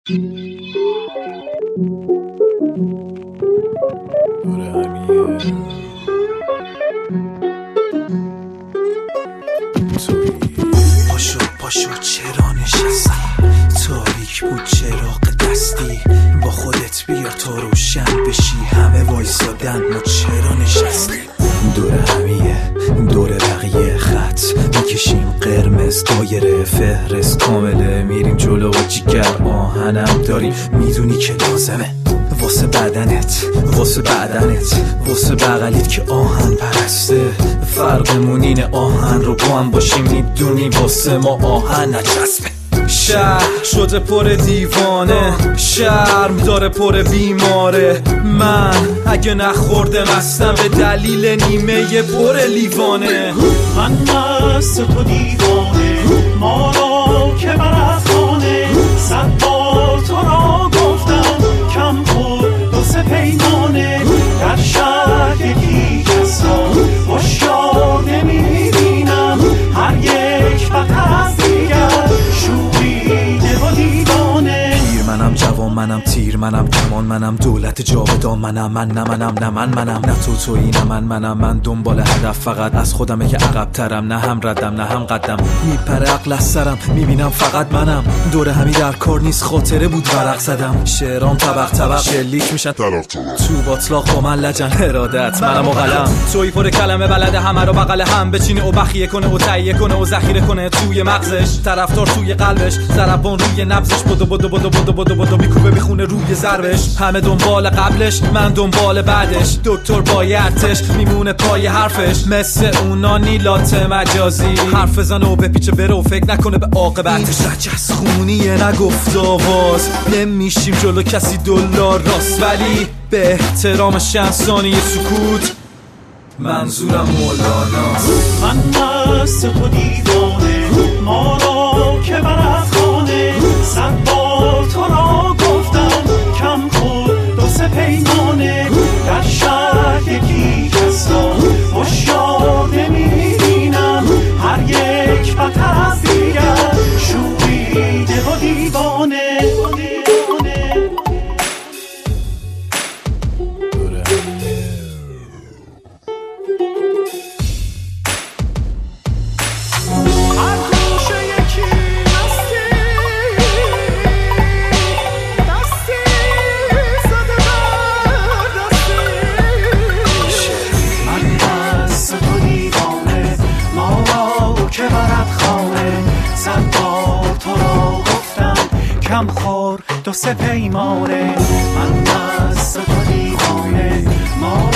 پاشو چرا نشستی؟ تاریک بود چراغ دستی، با خودت بیار تا روشن بشی. همه وایسادن ما چرا نشستی؟ دور همیه دور بقیه خط میکشیم قرمز، دایره فهرست کامله، میریم جلو و جیگر آهنم داری، میدونی که لازمه واسه بدنت، واسه بدنت، واسه بغلیت که آهن پرسته. فرقمون اینه آهن رو با هم باشیم، میدونی واسه ما آهن نچسبه. شهر شده پر دیوانه، شرم داره پر بیماره. من اگه نخورده مستم به دلیل نیمه پر لیوانه. من مست تو دیوانه، ما را که برد خانه. صد بار تو را گفتم کم خود دو سه پیمانه. در شهر یکی کس را هوشیار نمی‌بینم، هر یک بدتر از دیگر شوریده و دیوانه. پیر منم، جوان منم، تیر منم، کمان منم، دولت جاودان منم. من نه منم، نه منم، نه تویی نه منم. من دنبال هدف فقط از خودمه که عقب ترم، نه هم ردم نه هم قدم. میپره عقل از سرم، میبینم فقط منم. دور همی در کار نیست، خاطره بود ورق زدم. شعرام طبق شلیک میشن تو باطلاق با من لجن. ارادت منم و قلم، توی پر کلمه بلده همه رو بغل هم بچینه و بخیه کنه و تهیه کنه و ذخیره کنه توی مغزش. طرفدار توی قلبش، ضربان روی نبضش، بدو میکوبه میخونه روی ضربش. همه دنبال قبلش، من دنبال بعدش. دکتر بایرتش میمونه پای حرفش، مثل اونا نیلات مجازی. حرف بزنه و بپیچه بره و فکر نکنه به عاقبتش. رجز خونیه نگفت آواز، نمیشیم جلو کسی دلار راست، ولی به احترام چند ثانیه سکوت منظورم مولاناست. من مست تو دیوانه، ما را که برد خانه. صد بار تو را گفتم کم خود دو سه پیمانه. در شهر یکی کس را هوشیار نمی‌بینم، هر یک بدتر از دیگر شوریده و دیوانه. کم خور دو سه پیمانه. من مست تو دیوانه، ما